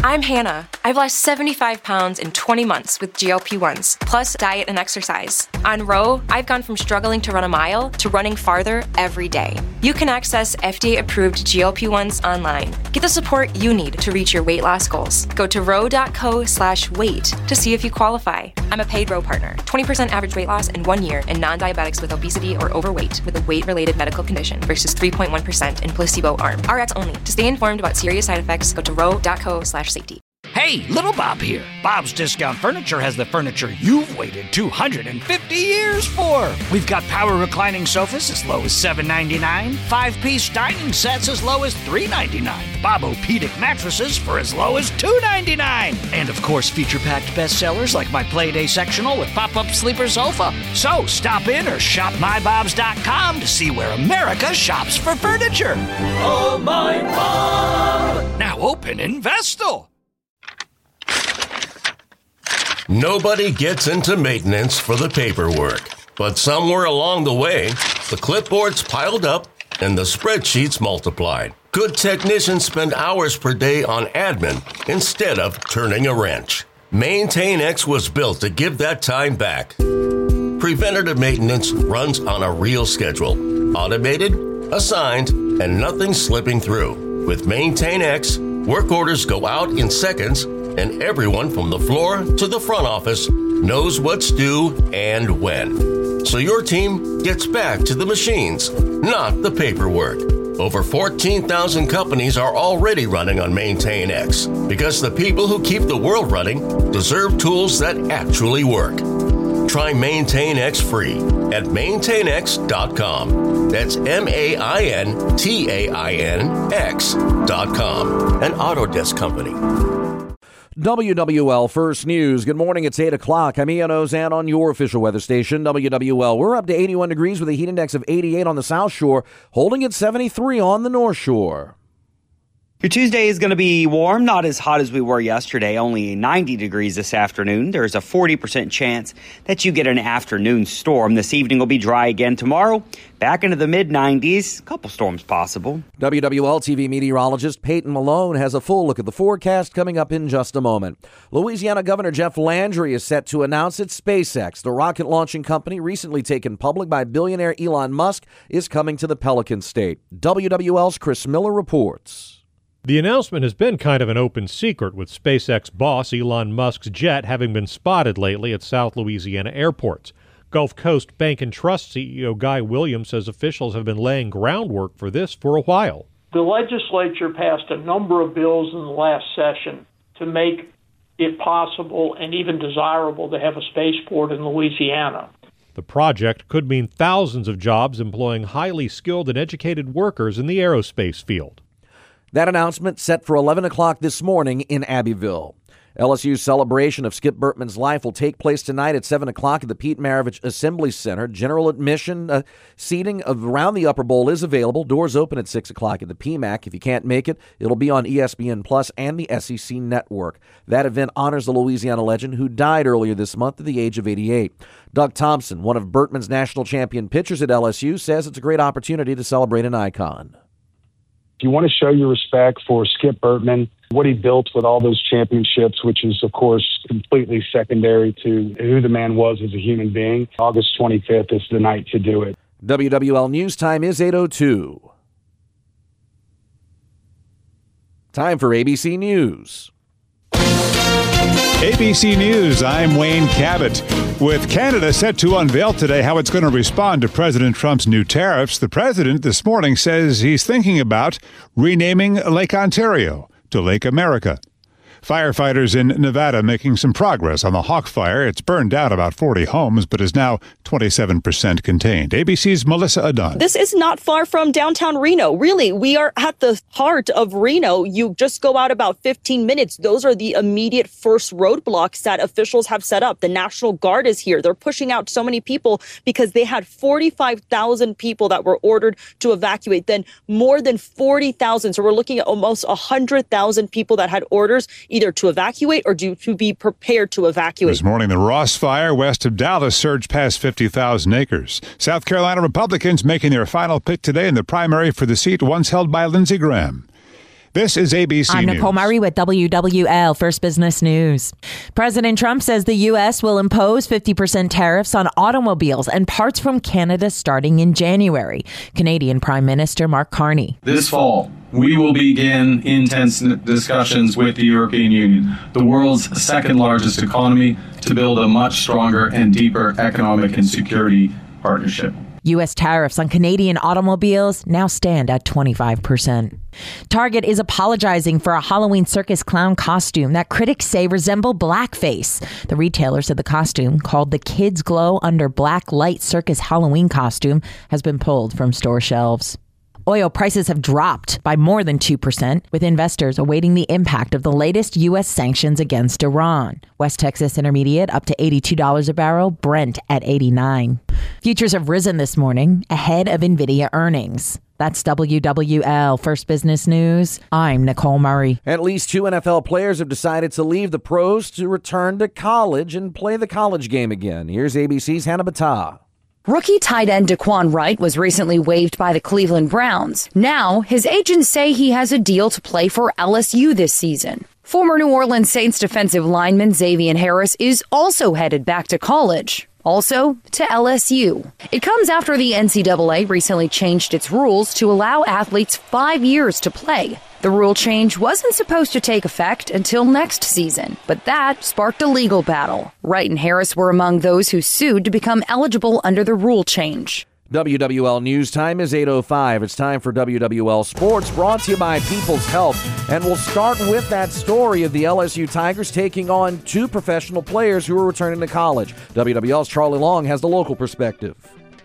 I'm Hannah. I've lost 75 pounds in 20 months with GLP-1s, plus diet and exercise. On Ro, I've gone from struggling to run a mile to running farther every day. You can access FDA-approved GLP-1s online. Get the support you need to reach your weight loss goals. Go to ro.co/weight to see if you qualify. I'm a paid Ro partner. 20% average weight loss in 1 year in non-diabetics with obesity or overweight with a weight-related medical condition versus 3.1% in placebo arm. RX only. To stay informed about serious side effects, go to ro.co/safety. Hey, Little Bob here. Bob's Discount Furniture has the furniture you've waited 250 years for. We've got power reclining sofas as low as $7.99, 5-piece dining sets as low as $3.99, Bob-O-Pedic mattresses for as low as $2.99, and of course feature-packed bestsellers like my Playday sectional with pop-up sleeper sofa. So stop in or shop mybobs.com to see where America shops for furniture. Oh, my Bob! Now open in Vestal. Nobody gets into maintenance for the paperwork, but somewhere along the way, the clipboards piled up and the spreadsheets multiplied. Good technicians spend hours per day on admin instead of turning a wrench. MaintainX was built to give that time back. Preventative maintenance runs on a real schedule, automated, assigned, and nothing slipping through. With MaintainX, work orders go out in seconds, and everyone from the floor to the front office knows what's due and when. So your team gets back to the machines, not the paperwork. Over 14,000 companies are already running on MaintainX because the people who keep the world running deserve tools that actually work. Try MaintainX free at maintainx.com. That's MaintainX.com. An Autodesk company. WWL First News. Good morning. It's 8 o'clock. I'm Ian Ozan on your official weather station, WWL. We're up to 81 degrees with a heat index of 88 on the South Shore, holding at 73 on the North Shore. Your Tuesday is going to be warm, not as hot as we were yesterday, only 90 degrees this afternoon. There's a 40% chance that you get an afternoon storm. This evening will be dry again tomorrow. Back into the mid-90s, a couple storms possible. WWL TV meteorologist Peyton Malone has a full look at the forecast coming up in just a moment. Louisiana Governor Jeff Landry is set to announce that SpaceX, the rocket launching company recently taken public by billionaire Elon Musk, is coming to the Pelican State. WWL's Chris Miller reports. The announcement has been kind of an open secret, with SpaceX boss Elon Musk's jet having been spotted lately at South Louisiana airports. Gulf Coast Bank and Trust CEO Guy Williams says officials have been laying groundwork for this for a while. The legislature passed a number of bills in the last session to make it possible and even desirable to have a spaceport in Louisiana. The project could mean thousands of jobs employing highly skilled and educated workers in the aerospace field. That announcement set for 11 o'clock this morning in Abbeville. LSU's celebration of Skip Bertman's life will take place tonight at 7 o'clock at the Pete Maravich Assembly Center. General admission seating around the Upper Bowl is available. Doors open at 6 o'clock at the PMAC. If you can't make it, it'll be on ESPN Plus and the SEC Network. That event honors the Louisiana legend who died earlier this month at the age of 88. Doug Thompson, one of Bertman's national champion pitchers at LSU, says it's a great opportunity to celebrate an icon. You want to show your respect for Skip Bertman, what he built with all those championships, which is, of course, completely secondary to who the man was as a human being. August 25th is the night to do it. WWL News Time is 8:02. Time for ABC News. ABC News, I'm Wayne Cabot. With Canada set to unveil today how it's going to respond to President Trump's new tariffs, the president this morning says he's thinking about renaming Lake Ontario to Lake America. Firefighters in Nevada making some progress on the Hawk Fire. It's burned down about 40 homes, but is now 27% contained. ABC's Melissa Adon. This is not far from downtown Reno. Really, we are at the heart of Reno. You just go out about 15 minutes. Those are the immediate first roadblocks that officials have set up. The National Guard is here. They're pushing out so many people because they had 45,000 people that were ordered to evacuate, then more than 40,000. So we're looking at almost 100,000 people that had orders either to evacuate or to be prepared to evacuate. This morning, the Ross Fire west of Dallas surged past 50,000 acres. South Carolina Republicans making their final pick today in the primary for the seat once held by Lindsey Graham. This is ABC I'm News. Nicole Murray with WWL First Business News. President Trump says the U.S. will impose 50% tariffs on automobiles and parts from Canada starting in January. Canadian Prime Minister Mark Carney. This fall, we will begin intense discussions with the European Union, the world's second largest economy, to build a much stronger and deeper economic and security partnership. U.S. tariffs on Canadian automobiles now stand at 25%. Target is apologizing for a Halloween circus clown costume that critics say resembled blackface. The retailer said the costume, called the Kids Glow Under Black Light Circus Halloween costume, has been pulled from store shelves. Oil prices have dropped by more than 2%, with investors awaiting the impact of the latest U.S. sanctions against Iran. West Texas Intermediate up to $82 a barrel, Brent at $89. Futures have risen this morning ahead of NVIDIA earnings. That's WWL First Business News. I'm Nicole Murray. At least 2 NFL players have decided to leave the pros to return to college and play the college game again. Here's ABC's Hannah Battah. Rookie tight end Daquan Wright was recently waived by the Cleveland Browns. Now, his agents say he has a deal to play for LSU this season. Former New Orleans Saints defensive lineman Xavier Harris is also headed back to college. Also to LSU. It comes after the NCAA recently changed its rules to allow athletes 5 years to play. The rule change wasn't supposed to take effect until next season, but that sparked a legal battle. Wright and Harris were among those who sued to become eligible under the rule change. WWL News Time is 8:05. It's time for WWL Sports, brought to you by People's Health. And we'll start with that story of the LSU Tigers taking on 2 professional players who are returning to college. WWL's Charlie Long has the local perspective.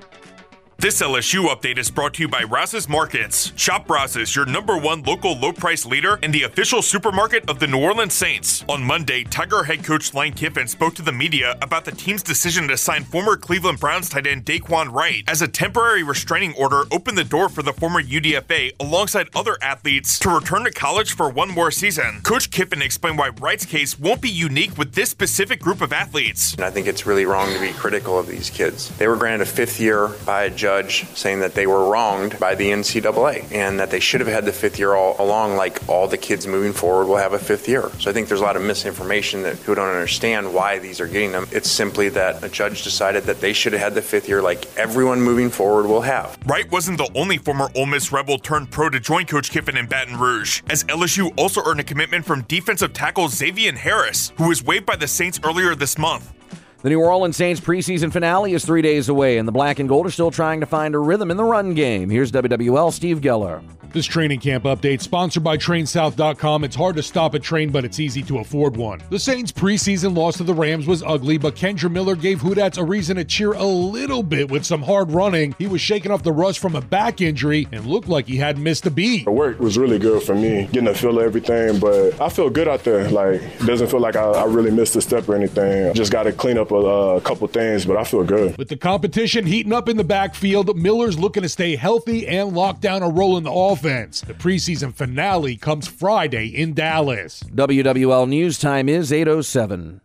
This LSU update is brought to you by Brazos Markets. Shop Brazos, your #1 local low-price leader and the official supermarket of the New Orleans Saints. On Monday, Tiger head coach Lane Kiffin spoke to the media about the team's decision to sign former Cleveland Browns tight end Daquan Wright, as a temporary restraining order opened the door for the former UDFA, alongside other athletes, to return to college for one more season. Coach Kiffin explained why Wright's case won't be unique with this specific group of athletes. And I think it's really wrong to be critical of these kids. They were granted a 5th year by a judge saying that they were wronged by the NCAA and that they should have had the 5th year all along, like all the kids moving forward will have a 5th year. So I think there's a lot of misinformation that people don't understand why these are getting them. It's simply that a judge decided that they should have had the 5th year like everyone moving forward will have. Wright wasn't the only former Ole Miss Rebel turned pro to join Coach Kiffin in Baton Rouge, as LSU also earned a commitment from defensive tackle Xavier Harris, who was waived by the Saints earlier this month. The New Orleans Saints preseason finale is 3 days away, and the Black and Gold are still trying to find a rhythm in the run game. Here's WWL Steve Geller. This training camp update sponsored by TrainSouth.com. It's hard to stop a train, but it's easy to afford one. The Saints' preseason loss to the Rams was ugly, but Kendra Miller gave Houdat's a reason to cheer a little bit with some hard running. He was shaking off the rust from a back injury and looked like he hadn't missed a beat. The work was really good for me, getting a feel of everything, but I feel good out there. Like, it doesn't feel like I really missed a step or anything. Just got to clean up a couple things, but I feel good. With the competition heating up in the backfield, Miller's looking to stay healthy and lock down a role in the offense. The preseason finale comes Friday in Dallas. WWL News Time is 8:07.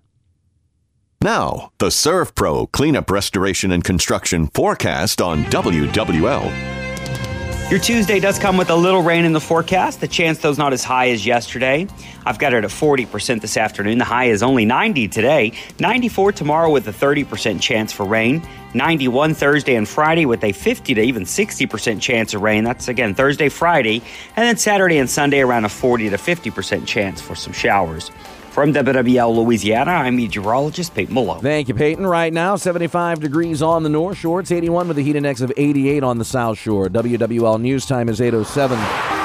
Now, the ServPro Cleanup, Restoration, and Construction forecast on WWL. Your Tuesday does come with a little rain in the forecast. The chance, though, is not as high as yesterday. I've got it at 40% this afternoon. The high is only 90 today. 94 tomorrow with a 30% chance for rain. 91 Thursday and Friday with a 50 to even 60% chance of rain. That's, again, Thursday, Friday. And then Saturday and Sunday around a 40 to 50% chance for some showers. From WWL Louisiana, I'm meteorologist Peyton Malone. Thank you, Peyton. Right now, 75 degrees on the North Shore. It's 81 with a heat index of 88 on the South Shore. WWL News Time is 8:07.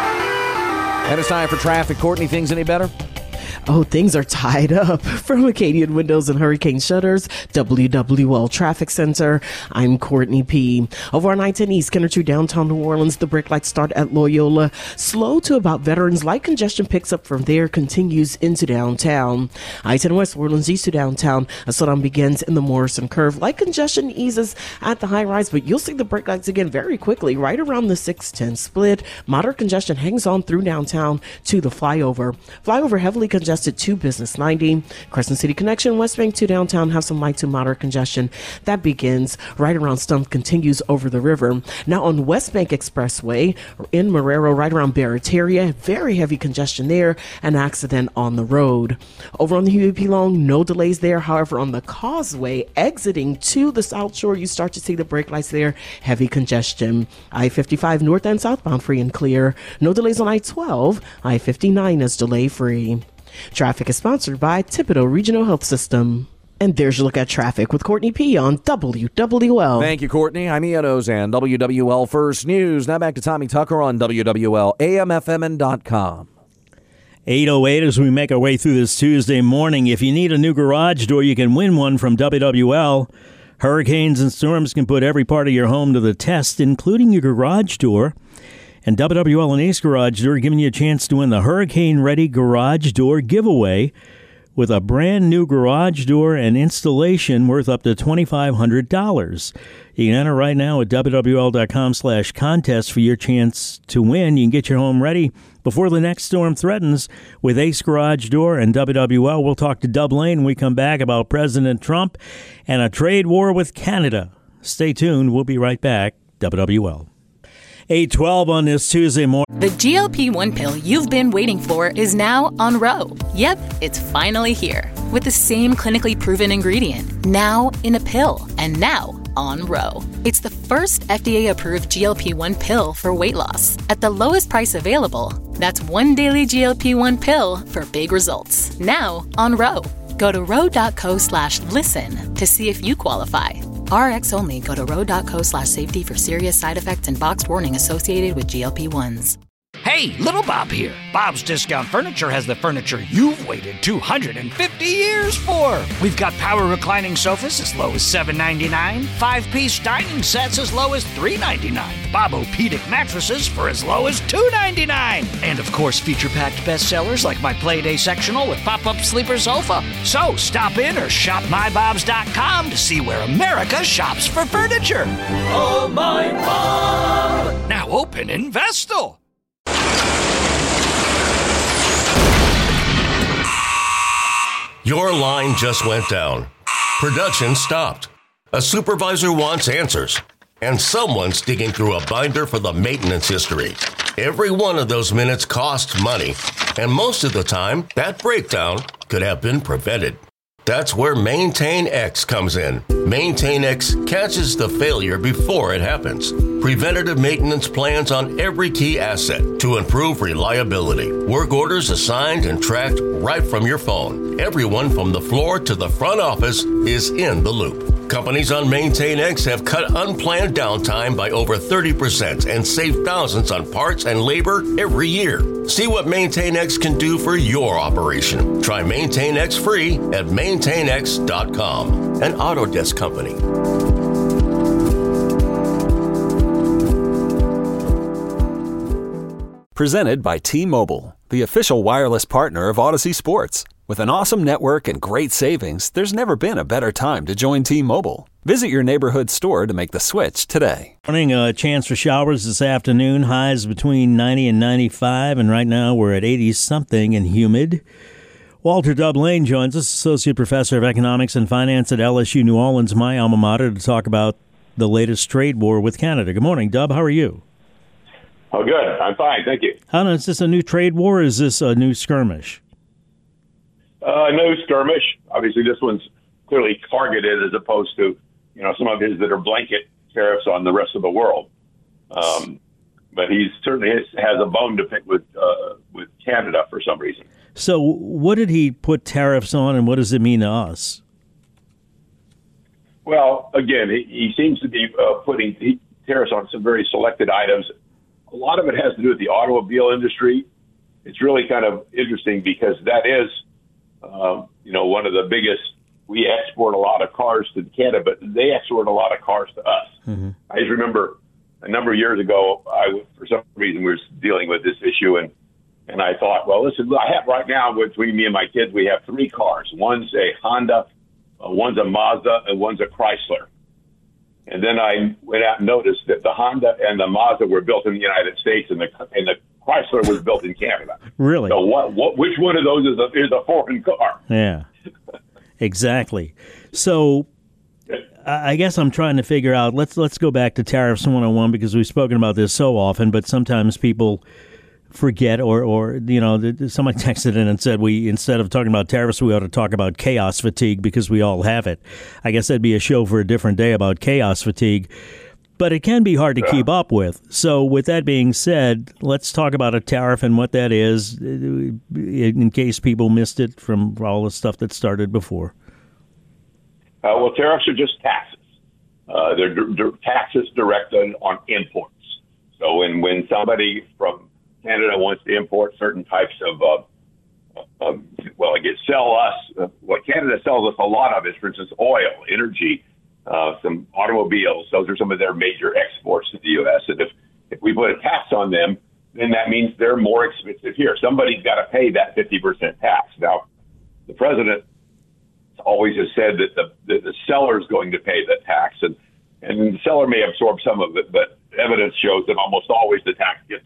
And it's time for traffic. Courtney, things any better? Oh, things are tied up. From Acadian Windows and Hurricane Shutters, WWL Traffic Center, I'm Courtney P. Over on I-10 East, Kenner to downtown New Orleans, the brake lights start at Loyola. Slow to about Veterans. Light congestion picks up from there, continues into downtown. I-10 West Orleans East to downtown. A slowdown begins in the Morrison Curve. Light congestion eases at the high rise, but you'll see the brake lights again very quickly, right around the 610 split. Moderate congestion hangs on through downtown to the flyover. Flyover heavily congested congested to Business 90. Crescent City Connection, West Bank to downtown have some light to moderate congestion. That begins right around Stump, continues over the river. Now on West Bank Expressway in Marrero, right around Barataria, very heavy congestion there, an accident on the road. Over on the Huey P. Long, no delays there. However, on the Causeway, exiting to the South Shore, you start to see the brake lights there, heavy congestion. I-55 north and southbound free and clear. No delays on I-12. I-59 is delay-free. Traffic is sponsored by Thibodaux Regional Health System. And there's your look at traffic with Courtney P. on WWL. Thank you, Courtney. I'm Ian Ozan, WWL First News. Now back to Tommy Tucker on WWL, AMFMN.com. 8:08 as we make our way through this Tuesday morning. If you need a new garage door, you can win one from WWL. Hurricanes and storms can put every part of your home to the test, including your garage door. And WWL and Ace Garage Door are giving you a chance to win the Hurricane Ready Garage Door giveaway with a brand new garage door and installation worth up to $2,500. You can enter right now at WWL.com/contest for your chance to win. You can get your home ready before the next storm threatens with Ace Garage Door and WWL. We'll talk to Dub Lane when we come back about President Trump and a trade war with Canada. Stay tuned. We'll be right back. WWL. 8:12 on this Tuesday morning. The GLP-1 pill you've been waiting for is now on Ro. Yep, it's finally here. With the same clinically proven ingredient. Now in a pill. And now on Ro. It's the first FDA-approved GLP-1 pill for weight loss. At the lowest price available. That's one daily GLP-1 pill for big results. Now on Ro. Go to ro.co/listen to see if you qualify. RX only. Go to ro.co/safety for serious side effects and boxed warning associated with GLP-1s. Hey, Little Bob here. Bob's Discount Furniture has the furniture you've waited 250 years for. We've got power reclining sofas as low as $7.99, 5-piece dining sets as low as $3.99, Bob-O-Pedic mattresses for as low as $2.99, and of course feature-packed bestsellers like my Playday sectional with pop-up sleeper sofa. So stop in or shop mybobs.com to see where America shops for furniture. Oh, my Bob! Now open in Vestal. Your line just went down. Production stopped. A supervisor wants answers. And someone's digging through a binder for the maintenance history. Every one of those minutes costs money. And most of the time, that breakdown could have been prevented. That's where Maintain X comes in. Maintain X catches the failure before it happens. Preventative maintenance plans on every key asset to improve reliability. Work orders assigned and tracked right from your phone. Everyone from the floor to the front office is in the loop. Companies on Maintain X have cut unplanned downtime by over 30% and saved thousands on parts and labor every year. See what Maintain X can do for your operation. Try Maintain X free at maintainx.com, an Autodesk company. Presented by T-Mobile, the official wireless partner of Odyssey Sports. With an awesome network and great savings, there's never been a better time to join T-Mobile. Visit your neighborhood store to make the switch today. Morning, a chance for showers this afternoon. Highs between 90 and 95, and right now we're at 80-something and humid. Walter Dub Lane joins us, Associate Professor of Economics and Finance at LSU New Orleans, my alma mater, to talk about the latest trade war with Canada. Good morning, Dub. How are you? Oh, good. I'm fine. Thank you. Is this a new trade war or is this a new skirmish? No skirmish. Obviously, this one's clearly targeted as opposed to, some of his that are blanket tariffs on the rest of the world. But he certainly has a bone to pick with Canada for some reason. So what did he put tariffs on, and what does it mean to us? Well, again, he seems to be putting tariffs on some very selected items. A lot of it has to do with the automobile industry. It's really kind of interesting because that is, one of the biggest. We export a lot of cars to Canada, but they export a lot of cars to us. Mm-hmm. I just remember a number of years ago, for some reason, we were dealing with this issue, and I thought, well, listen, I have right now between me and my kids, we have 3 cars. One's a Honda, one's a Mazda, and one's a Chrysler. And then I went out and noticed that the Honda and the Mazda were built in the United States, and the Chrysler was built in Canada. Really? So which one of those is a foreign car? Yeah, exactly. So I guess I'm trying to figure out, let's go back to tariffs 101 because we've spoken about this so often, but sometimes people forget or somebody texted in and said instead of talking about tariffs, we ought to talk about chaos fatigue because we all have it. I guess that'd be a show for a different day about chaos fatigue, but it can be hard to keep up with. So with that being said, let's talk about a tariff and what that is in case people missed it from all the stuff that started before. Well, tariffs are just taxes. They're taxes directed on imports. So when somebody from Canada wants to import certain types of, sell us, what Canada sells us a lot of is, for instance, oil, energy, some automobiles. Those are some of their major exports to the U.S. And if we put a tax on them, then that means they're more expensive here. Somebody's got to pay that 50% tax. Now, the president always has said that the seller is going to pay the tax, and the seller may absorb some of it, but evidence shows that almost always the tax gets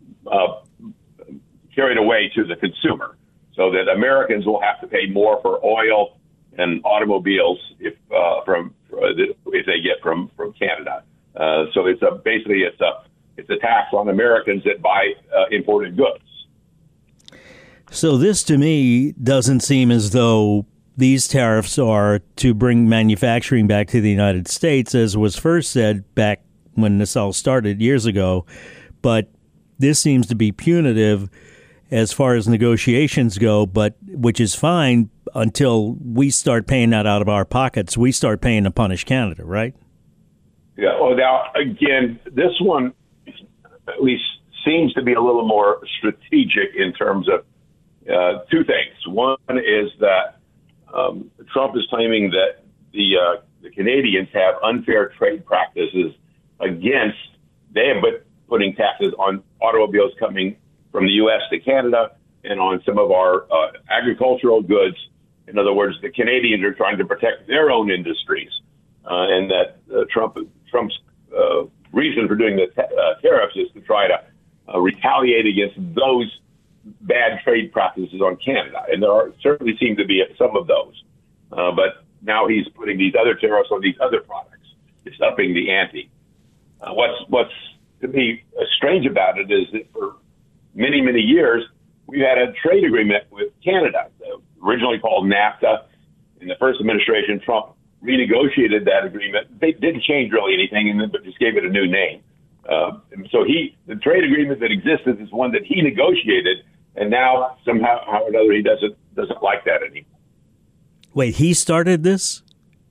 carried away to the consumer, so that Americans will have to pay more for oil and automobiles if they get from Canada. So it's a tax on Americans that buy imported goods. So this to me doesn't seem as though these tariffs are to bring manufacturing back to the United States, as was first said back when this all started years ago. But this seems to be punitive as far as negotiations go, but which is fine until we start paying that out of our pockets. We start paying to punish Canada, right? Yeah. Well, now, again, this one at least seems to be a little more strategic in terms of two things. One is that Trump is claiming that the Canadians have unfair trade practices against them, but putting taxes on automobiles coming from the U.S. to Canada and on some of our agricultural goods. In other words, the Canadians are trying to protect their own industries, and that Trump's reason for doing the tariffs is to try to retaliate against those bad trade practices on Canada. And there certainly seem to be some of those. But now he's putting these other tariffs on these other products. It's upping the ante. What's to me strange about it is that for many, many years, we've had a trade agreement with Canada, originally called NAFTA. In the first administration, Trump renegotiated that agreement. They didn't change really anything, but just gave it a new name. So the trade agreement that existed is one that he negotiated, and now somehow or another he doesn't like that anymore. Wait, he started this?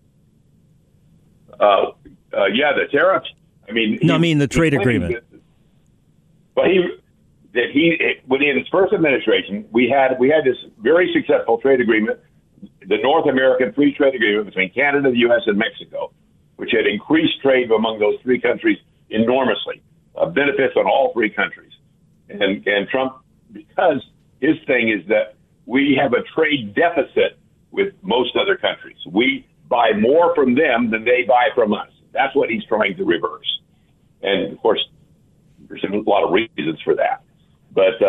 Yeah, the tariffs. I mean, the trade agreement. Well, when in his first administration, we had this very successful trade agreement, the North American Free Trade Agreement between Canada, the U.S., and Mexico, which had increased trade among those three countries enormously, benefits on all three countries. And Trump, because his thing is that we have a trade deficit with most other countries. We buy more from them than they buy from us. That's what he's trying to reverse. And of course, there's a lot of reasons for that. But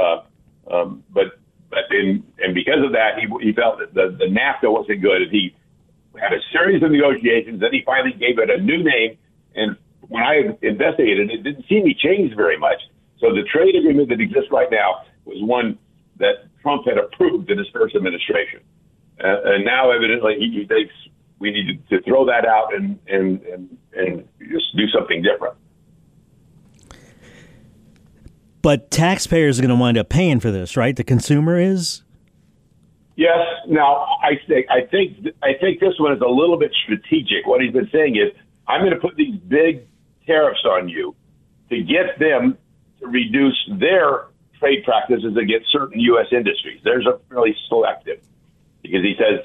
because of that, he felt that the NAFTA wasn't good. And he had a series of negotiations. Then he finally gave it a new name. And when I investigated, it didn't seem he changed very much. So the trade agreement that exists right now was one that Trump had approved in his first administration. And now, evidently, he thinks we need to throw that out and just do something different. But taxpayers are going to wind up paying for this, right? The consumer is? Yes. Now, I think this one is a little bit strategic. What he's been saying is, I'm going to put these big tariffs on you to get them to reduce their trade practices against certain U.S. industries. Theirs are fairly selective because he says,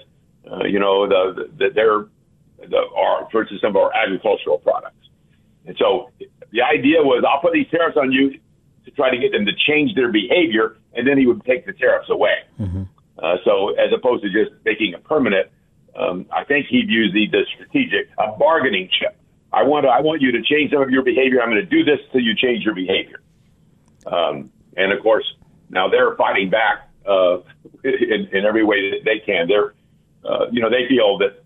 for instance, some of our agricultural products. And so the idea was, I'll put these tariffs on you to try to get them to change their behavior, and then he would take the tariffs away. Mm-hmm. So as opposed to just making it permanent, I think he'd use the strategic, a bargaining chip. I want you to change some of your behavior. I'm going to do this till you change your behavior. And of course, now they're fighting back in every way that they can. They're, they feel that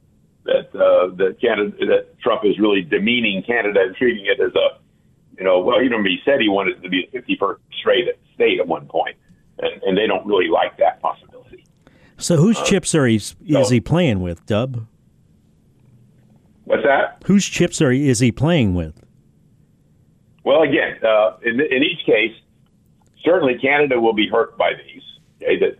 Trump is really demeaning Canada and treating it as he said he wanted it to be a 51st state at one point, and they don't really like that possibility. So whose chips is he playing with, Dub? What's that? Whose chips is he playing with? Well, again, in each case, certainly Canada will be hurt by these. Okay?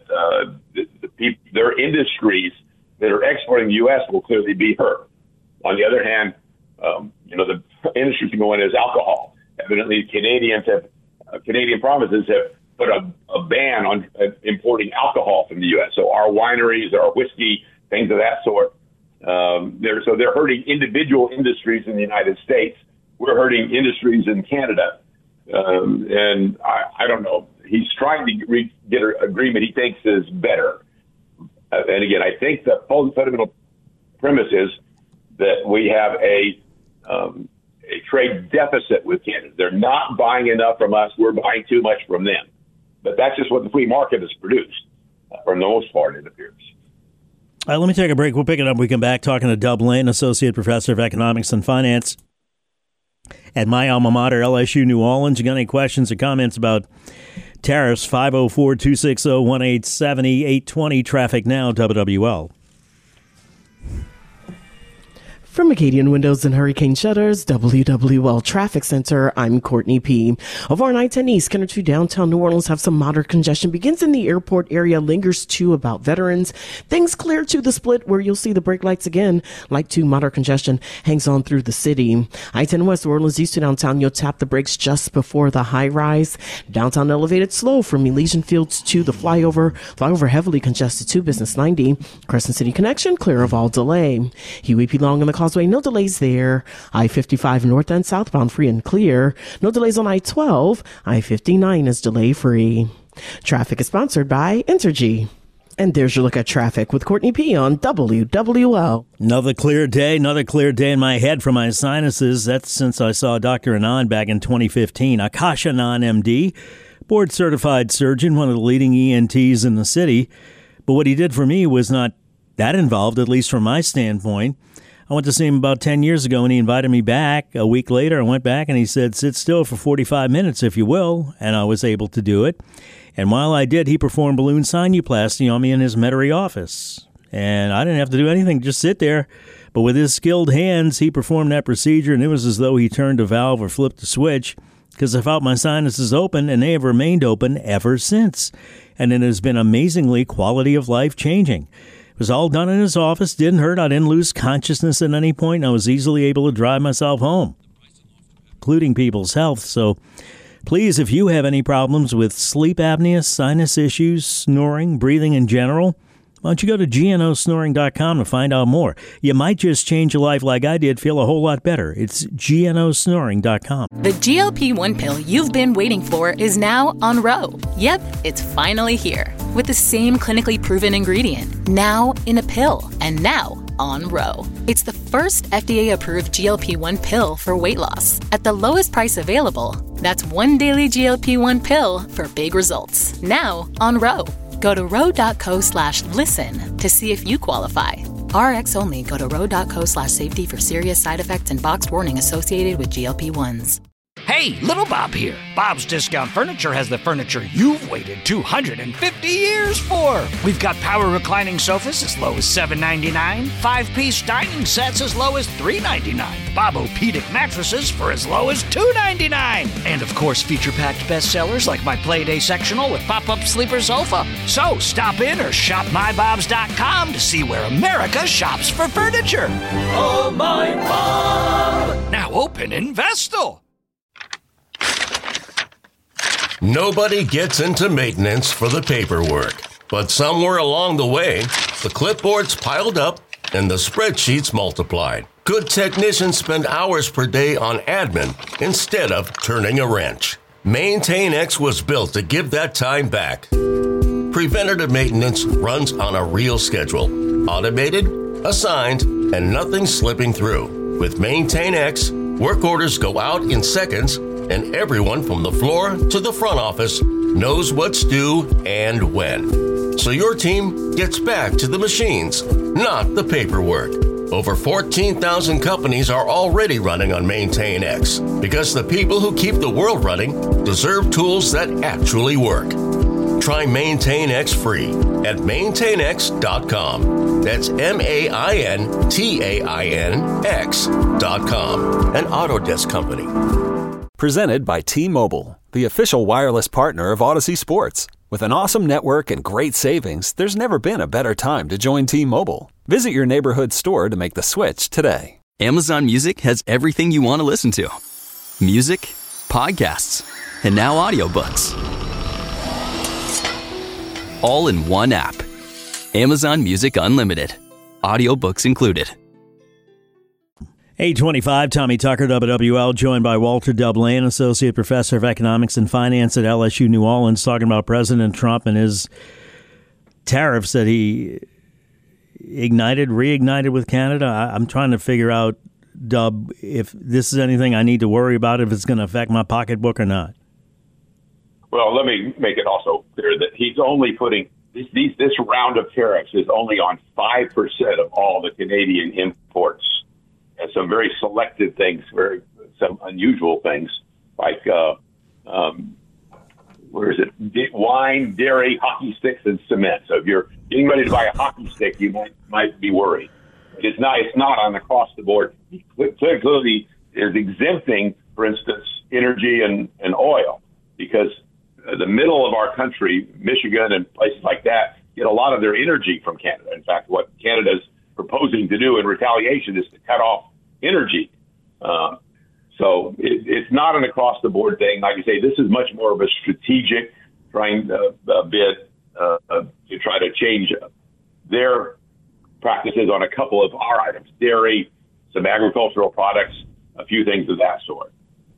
Their industries that are exporting the U.S. will clearly be hurt. On the other hand, the industry can go in as alcohol. Evidently, Canadian provinces have put a ban on importing alcohol from the U.S. So our wineries, our whiskey, things of that sort, they're hurting individual industries in the United States. We're hurting industries in Canada. And I don't know. He's trying to get an agreement he thinks is better. And again, I think the fundamental premise is that we have a trade deficit with Canada. They're not buying enough from us. We're buying too much from them. But that's just what the free market has produced. For the most part, it appears. All right, let me take a break. We'll pick it up when we come back talking to Dub Lane, Associate Professor of Economics and Finance at my alma mater, LSU New Orleans. You got any questions or comments about tariffs? 504-260-1870, 820 traffic now, WWL. From Acadian Windows and Hurricane Shutters, WWL Traffic Center, I'm Courtney P. Of our 910 East, Center to downtown New Orleans have some moderate congestion. Begins in the airport area, lingers to about Veterans. Things clear to the split where you'll see the brake lights again. Light to moderate congestion hangs on through the city. I-10 West, Orleans East to downtown, you'll tap the brakes just before the high rise. Downtown elevated slow from Elysian Fields to the flyover. Flyover heavily congested to Business 90. Crescent City Connection, clear of all delay. Huey P. Long on the Causeway, no delays there. I-55 north and southbound free and clear. No delays on I-12. I-59 is delay free. Traffic is sponsored by Entergy. And there's your look at traffic with Courtney P. on WWL. Another clear day in my head for my sinuses. That's since I saw Dr. Anand back in 2015. Akash Anand, MD, board-certified surgeon, one of the leading ENTs in the city. But what he did for me was not that involved, at least from my standpoint. I went to see him about 10 years ago, and he invited me back. A week later, I went back, and he said, sit still for 45 minutes, if you will, and I was able to do it. And while I did, he performed balloon sinuplasty on me in his Metairie office. And I didn't have to do anything, just sit there. But with his skilled hands, he performed that procedure, and it was as though he turned a valve or flipped a switch, because I felt my sinuses open, and they have remained open ever since. And it has been amazingly quality of life changing. It was all done in his office, didn't hurt, I didn't lose consciousness at any point, and I was easily able to drive myself home, including people's health. So please, if you have any problems with sleep apnea, sinus issues, snoring, breathing in general, why don't you go to gnosnoring.com to find out more. You might just change your life like I did, feel a whole lot better. It's gnosnoring.com. The GLP-1 pill you've been waiting for is now on Ro. Yep, it's finally here. With the same clinically proven ingredient. Now in a pill. And now on Ro. It's the first FDA-approved GLP-1 pill for weight loss. At the lowest price available. That's one daily GLP-1 pill for big results. Now on Ro. Go to ro.co/listen to see if you qualify. RX only. Go to ro.co/safety for serious side effects and boxed warning associated with GLP-1s. Hey, Little Bob here. Bob's Discount Furniture has the furniture you've waited 250 years for. We've got power reclining sofas as low as $7.99, 5-piece dining sets as low as $3.99, Bob-O-Pedic mattresses for as low as $2.99, and of course feature-packed bestsellers like my Playday sectional with pop-up sleeper sofa. So stop in or shop mybobs.com to see where America shops for furniture. Oh, my Bob! Now open in Vestal. Nobody gets into maintenance for the paperwork, but somewhere along the way, the clipboards piled up and the spreadsheets multiplied. Good technicians spend hours per day on admin instead of turning a wrench. MaintainX was built to give that time back. Preventative maintenance runs on a real schedule, automated, assigned, and nothing slipping through. With MaintainX, work orders go out in seconds and everyone from the floor to the front office knows what's due and when. So your team gets back to the machines, not the paperwork. Over 14,000 companies are already running on MaintainX because the people who keep the world running deserve tools that actually work. Try MaintainX free at maintainx.com. That's MaintainX.com. An Autodesk company. Presented by T-Mobile, the official wireless partner of Odyssey Sports. With an awesome network and great savings, there's never been a better time to join T-Mobile. Visit your neighborhood store to make the switch today. Amazon Music has everything you want to listen to. Music, podcasts, and now audiobooks. All in one app. Amazon Music Unlimited. Audiobooks included. 825, Tommy Tucker, WWL, joined by Walter Dublin, Associate Professor of Economics and Finance at LSU New Orleans, talking about President Trump and his tariffs that he reignited with Canada. I'm trying to figure out, Dub, if this is anything I need to worry about, if it's going to affect my pocketbook or not. Well, let me make it also clear that he's only putting this round of tariffs is only on 5% of all the Canadian imports. And some very selected things, some unusual things like wine, dairy, hockey sticks, and cement. So if you're getting ready to buy a hockey stick, you might be worried. It's not on across the board. He clearly is exempting, for instance, energy and oil, because the middle of our country, Michigan and places like that, get a lot of their energy from Canada. In fact, what Canada's proposing to do in retaliation is to cut off energy. So it's not an across-the-board thing. Like I say, this is much more of a strategic bid to try to change their practices on a couple of our items, dairy, some agricultural products, a few things of that sort.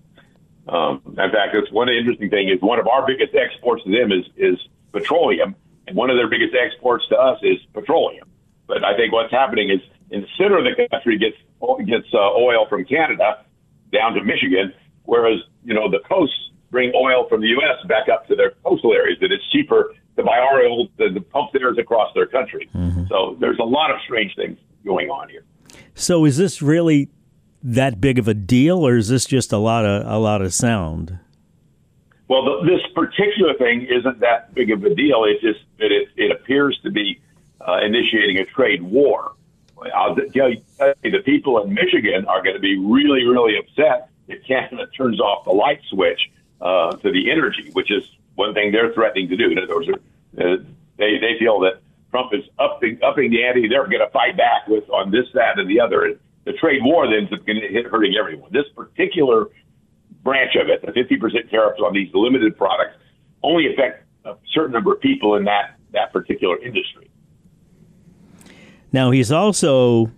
In fact, it's one interesting thing is one of our biggest exports to them is petroleum, and one of their biggest exports to us is petroleum. But I think what's happening is in the center of the country gets oil from Canada down to Michigan, whereas, the coasts bring oil from the U.S. back up to their coastal areas, that it's cheaper to buy our oil than to pump theirs across their country. Mm-hmm. So there's a lot of strange things going on here. So is this really that big of a deal, or is this just a lot of sound? Well, this particular thing isn't that big of a deal. It's just that it appears to be initiating a trade war. I'll tell you, the people in Michigan are going to be really, really upset if Canada turns off the light switch to the energy, which is one thing they're threatening to do. In other words, they feel that Trump is upping the ante. They're going to fight back on this, that, and the other. And the trade war then is going to hurting everyone. This particular branch of it, the 50% tariffs on these limited products, only affect a certain number of people in that particular industry. Now, he's also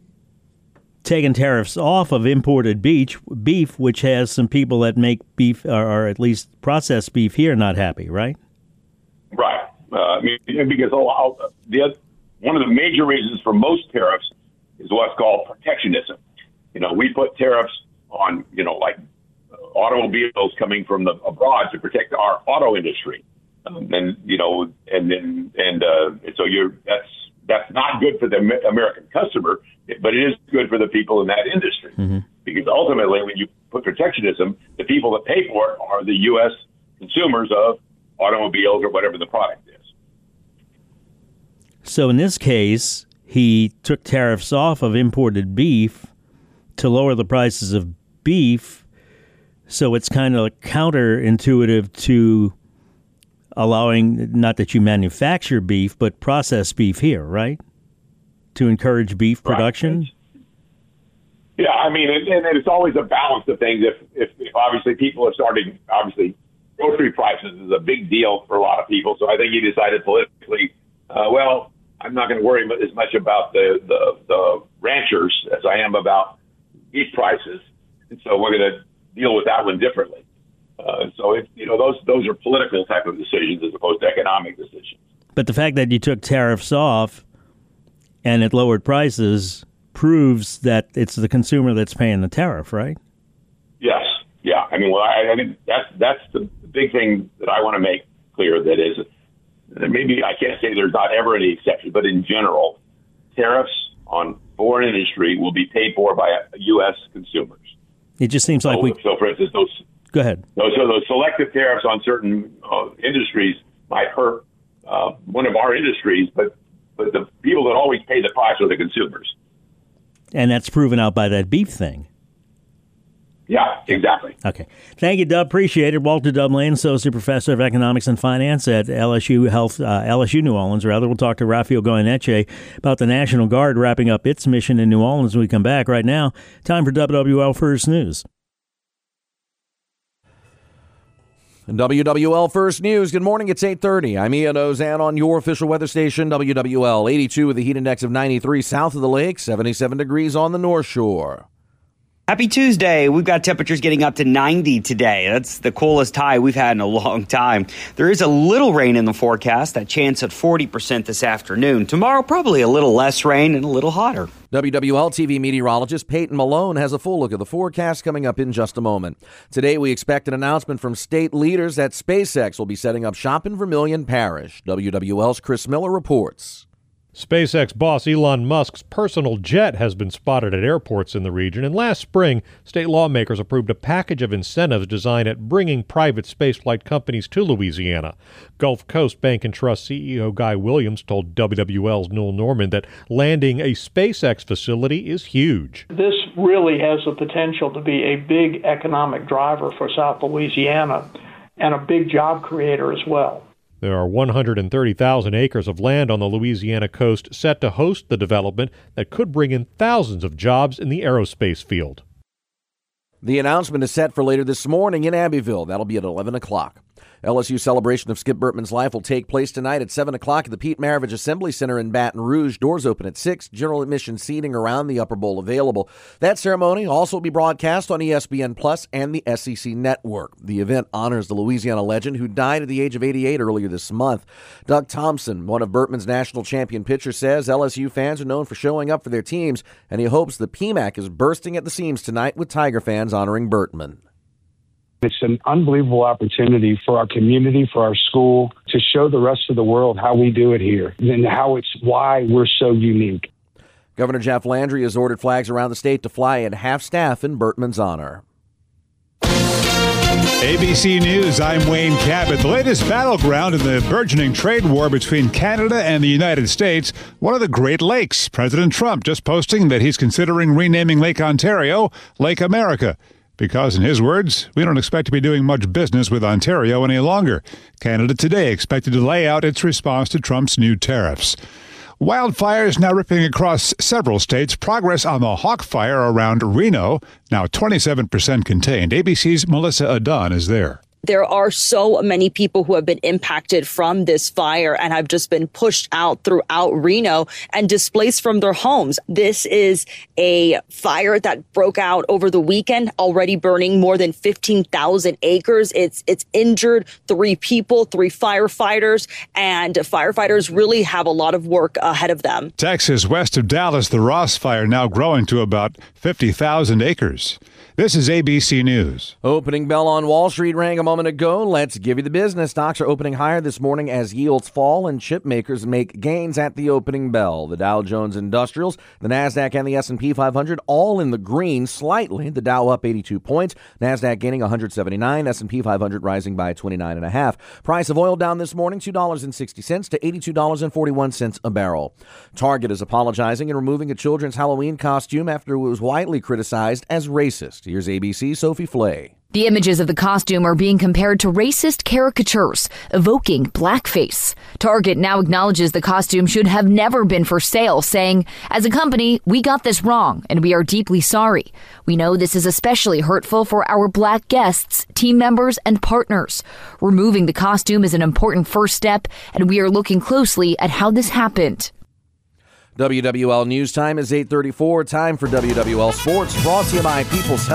taken tariffs off of imported beef, which has some people that make beef or at least processed beef here not happy, right? Right. Because one of the major reasons for most tariffs is what's called protectionism. We put tariffs on, like automobiles coming from abroad to protect our auto industry. That's not good for the American customer, but it is good for the people in that industry. Mm-hmm. Because ultimately, when you put protectionism, the people that pay for it are the U.S. consumers of automobiles or whatever the product is. So in this case, he took tariffs off of imported beef to lower the prices of beef. So it's kind of counterintuitive to allowing, not that you manufacture beef, but process beef here, right? To encourage beef production? Right. Yeah, and it's always a balance of things. If obviously people are starting, grocery prices is a big deal for a lot of people. So I think he decided politically, I'm not going to worry as much about the ranchers as I am about beef prices. And so we're going to deal with that one differently. Those are political type of decisions as opposed to economic decisions. But the fact that you took tariffs off and it lowered prices proves that it's the consumer that's paying the tariff, right? Yes, yeah, I mean, well, I think that's the big thing that I want to make clear. That is, maybe I can't say there's not ever any exception, but in general, tariffs on foreign industry will be paid for by U.S. consumers. It just seems like So, for instance, Go ahead. those selective tariffs on certain industries might hurt one of our industries, but the people that always pay the price are the consumers. And that's proven out by that beef thing. Yeah, exactly. Okay. Thank you, Dub. Appreciate it. Walter Dub Lane, Associate Professor of Economics and Finance at LSU New Orleans. We'll talk to Rafael Goyeneche about the National Guard wrapping up its mission in New Orleans when we come back. Right now, time for WWL First News. WWL First News. Good morning. It's 8:30. I'm Ian Ozan on your official weather station, WWL. 82 with a heat index of 93 south of the lake, 77 degrees on the North Shore. Happy Tuesday. We've got temperatures getting up to 90 today. That's the coolest high we've had in a long time. There is a little rain in the forecast, that chance at 40% this afternoon. Tomorrow, probably a little less rain and a little hotter. WWL TV meteorologist Peyton Malone has a full look at the forecast coming up in just a moment. Today, we expect an announcement from state leaders that SpaceX will be setting up shop in Vermilion Parish. WWL's Chris Miller reports. SpaceX boss Elon Musk's personal jet has been spotted at airports in the region, and last spring, state lawmakers approved a package of incentives designed at bringing private spaceflight companies to Louisiana. Gulf Coast Bank and Trust CEO Guy Williams told WWL's Newell Norman that landing a SpaceX facility is huge. This really has the potential to be a big economic driver for South Louisiana and a big job creator as well. There are 130,000 acres of land on the Louisiana coast set to host the development that could bring in thousands of jobs in the aerospace field. The announcement is set for later this morning in Abbeville. That'll be at 11 o'clock. LSU celebration of Skip Bertman's life will take place tonight at 7 o'clock at the Pete Maravich Assembly Center in Baton Rouge. Doors open at 6. General admission seating around the upper bowl available. That ceremony also will be broadcast on ESPN Plus and the SEC Network. The event honors the Louisiana legend who died at the age of 88 earlier this month. Doug Thompson, one of Bertman's national champion pitchers, says LSU fans are known for showing up for their teams, and he hopes the PMAC is bursting at the seams tonight with Tiger fans honoring Bertman. It's an unbelievable opportunity for our community, for our school, to show the rest of the world how we do it here and why we're so unique. Governor Jeff Landry has ordered flags around the state to fly at half-staff in Bertman's honor. ABC News, I'm Wayne Cabot. The latest battleground in the burgeoning trade war between Canada and the United States, one of the Great Lakes. President Trump just posting that he's considering renaming Lake Ontario Lake America. Because, in his words, we don't expect to be doing much business with Ontario any longer. Canada today expected to lay out its response to Trump's new tariffs. Wildfires now ripping across several states. Progress on the Hawk Fire around Reno, now 27% contained. ABC's Melissa Adon is there. There are so many people who have been impacted from this fire and have just been pushed out throughout Reno and displaced from their homes. This is a fire that broke out over the weekend, already burning more than 15,000 acres. It's injured 3 people, 3 firefighters, and firefighters really have a lot of work ahead of them. Texas, west of Dallas, the Ross Fire now growing to about 50,000 acres. This is ABC News. Opening bell on Wall Street rang a moment ago. Let's give you the business. Stocks are opening higher this morning as yields fall and chip makers make gains at the opening bell. The Dow Jones Industrials, the NASDAQ, and the S&P 500 all in the green slightly. The Dow up 82 points, NASDAQ gaining 179, S&P 500 rising by 29.5. Price of oil down this morning, $2.60 to $82.41 a barrel. Target is apologizing and removing a children's Halloween costume after it was widely criticized as racist. Here's ABC Sophie Flay. The images of the costume are being compared to racist caricatures, evoking blackface. Target now acknowledges the costume should have never been for sale, saying, "As a company, we got this wrong, and we are deeply sorry. We know this is especially hurtful for our black guests, team members, and partners. Removing the costume is an important first step, and we are looking closely at how this happened." WWL News Time is 8:34. Time for WWL Sports, brought to you by People's Health.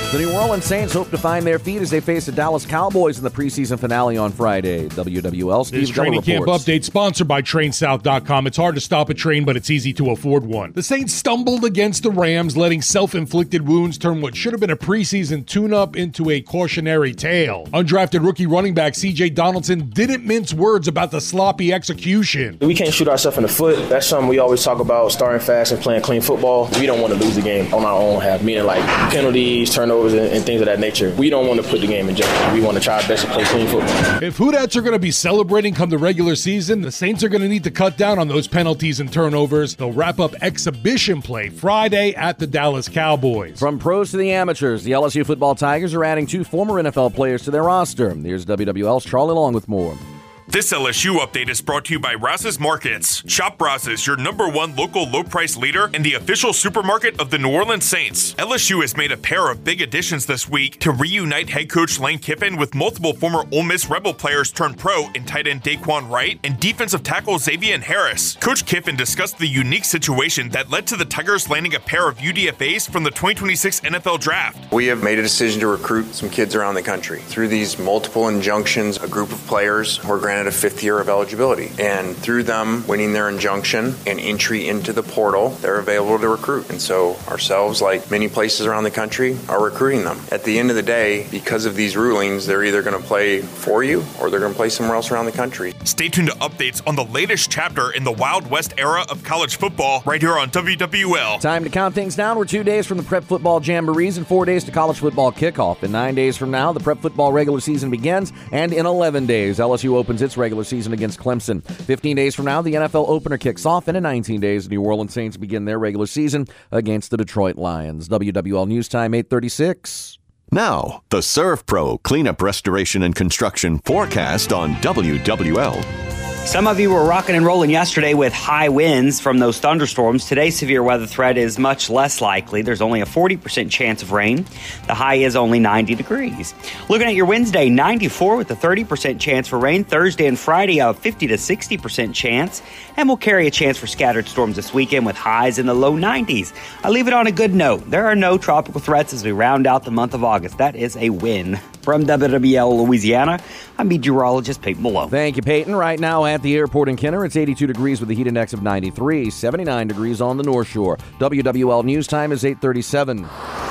The New Orleans Saints hope to find their feet as they face the Dallas Cowboys in the preseason finale on Friday. WWL Steve This training camp update sponsored by TrainSouth.com. It's hard to stop a train, but it's easy to afford one. The Saints stumbled against the Rams, letting self-inflicted wounds turn what should have been a preseason tune-up into a cautionary tale. Undrafted rookie running back C.J. Donaldson didn't mince words about the sloppy execution. We can't shoot ourselves in the foot. That's something we always talk about, starting fast and playing clean football. We don't want to lose the game on our own half, meaning like penalties, turnovers, and things of that nature. We don't want to put the game in jeopardy. We want to try our best to play clean football. If Hootats are going to be celebrating come the regular season, the Saints are going to need to cut down on those penalties and turnovers. They'll wrap up exhibition play Friday at the Dallas Cowboys. From pros to the amateurs, the LSU football Tigers are adding 2 former NFL players to their roster. Here's WWL's Charlie Long with more. This LSU update is brought to you by Brazos Markets. Shop Brazos, your #1 local low-price leader and the official supermarket of the New Orleans Saints. LSU has made a pair of big additions this week to reunite head coach Lane Kiffin with multiple former Ole Miss Rebel players turned pro in tight end Daquan Wright and defensive tackle Xavier Harris. Coach Kiffin discussed the unique situation that led to the Tigers landing a pair of UDFAs from the 2026 NFL Draft. We have made a decision to recruit some kids around the country. Through these multiple injunctions, a group of players were granted a 5th year of eligibility. And through them winning their injunction and entry into the portal, they're available to recruit. And so ourselves, like many places around the country, are recruiting them. At the end of the day, because of these rulings, they're either going to play for you or they're going to play somewhere else around the country. Stay tuned to updates on the latest chapter in the Wild West era of college football right here on WWL. Time to count things down. We're 2 days from the Prep Football Jamborees and 4 days to college football kickoff. In 9 days from now, the Prep Football regular season begins, and in 11 days, LSU opens its regular season against Clemson. 15 days from now, the NFL opener kicks off, and in 19 days, the New Orleans Saints begin their regular season against the Detroit Lions. WWL News Time, 8:36. Now, the ServPro Cleanup, Restoration, and Construction forecast on WWL. Some of you were rocking and rolling yesterday with high winds from those thunderstorms. Today's severe weather threat is much less likely. There's only a 40% chance of rain. The high is only 90 degrees. Looking at your Wednesday, 94 with a 30% chance for rain. Thursday and Friday, a 50 to 60% chance. And we'll carry a chance for scattered storms this weekend with highs in the low 90s. I leave it on a good note. There are no tropical threats as we round out the month of August. That is a win. From WWL Louisiana, I'm meteorologist Peyton Malone. Thank you, Peyton. Right now at the airport in Kenner, it's 82 degrees with a heat index of 93, 79 degrees on the North Shore. WWL News Time is 8:37.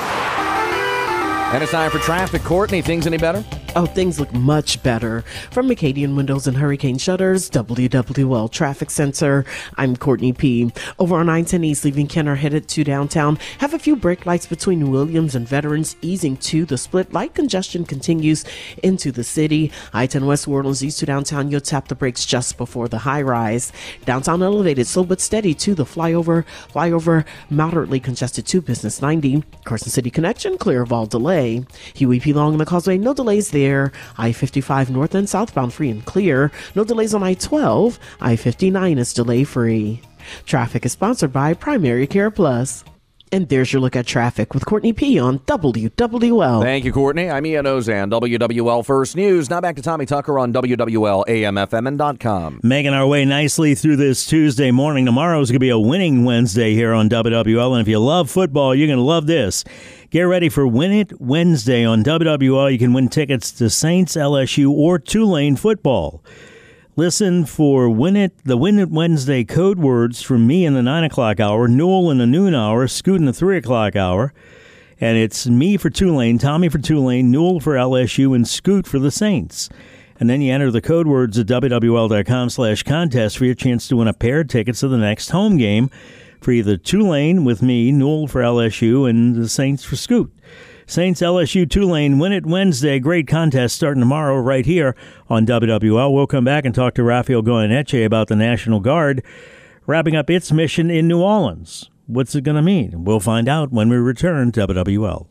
And it's time for traffic. Courtney, things any better? Oh, things look much better. From Acadian Windows and Hurricane Shutters, WWL Traffic Center, I'm Courtney P. Over on 910 East, leaving Kenner headed to downtown. Have a few brake lights between Williams and Veterans, easing to the split. Light congestion continues into the city. I-10 West Orleans East to downtown, you'll tap the brakes just before the high rise. Downtown elevated, slow but steady to the flyover. Flyover moderately congested to Business 90. Carson City Connection, clear of all delay. Huey P. Long on the Causeway, no delays there. I-55 north and southbound free and clear. No delays on I-12. I-59 is delay free. Traffic is sponsored by Primary Care Plus. And there's your look at traffic with Courtney P. on WWL. Thank you, Courtney. I'm Ian Ozan, WWL First News. Now back to Tommy Tucker on WWL AMFM.com. Making our way nicely through this Tuesday morning. Tomorrow's going to be a winning Wednesday here on WWL. And if you love football, you're going to love this. Get ready for Win It Wednesday on WWL. You can win tickets to Saints, LSU, or Tulane football. Listen for the Win It Wednesday code words from me in the 9 o'clock hour, Newell in the noon hour, Scoot in the 3 o'clock hour. And it's me for Tulane, Tommy for Tulane, Newell for LSU, and Scoot for the Saints. And then you enter the code words at WWL.com/contest for your chance to win a pair of tickets to the next home game for either Tulane with me, Newell for LSU, and the Saints for Scoot. Saints, LSU, Tulane, Win It Wednesday. Great contest starting tomorrow right here on WWL. We'll come back and talk to Rafael Goyeneche about the National Guard wrapping up its mission in New Orleans. What's it going to mean? We'll find out when we return to WWL.